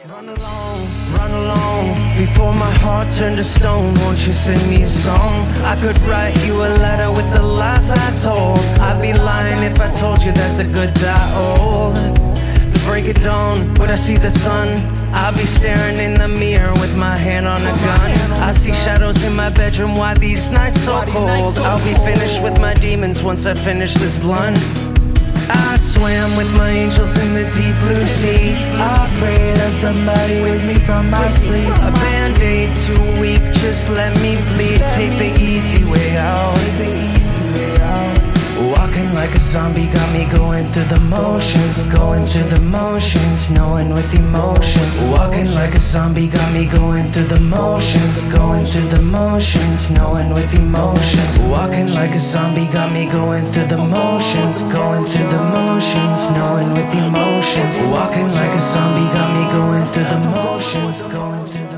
Run along, before my heart turned to stone. Won't you sing me a song? I could write you a letter with the lies I told. I'd be lying if I told you that the good die old. The break of dawn, when I see the sun, I'll be staring in the mirror with my hand on a gun. I see shadows in my bedroom, why these nights so cold? I'll be finished with my demons once I finish this blunt. I swam with my angels in the deep blue sea. I pray that somebody wakes me from my sleep. A band-aid too weak, just let me bleed. Take the easy way out. Walking like a zombie got me going through the motions. Going through the motions, knowing with emotions. Walking like a zombie got me going through the motions. Going through the motions, knowing with emotions. Walking like a zombie got me going through the motions. Going through the motions, knowing with emotions. Walking like a zombie got me going through the motions. Going through the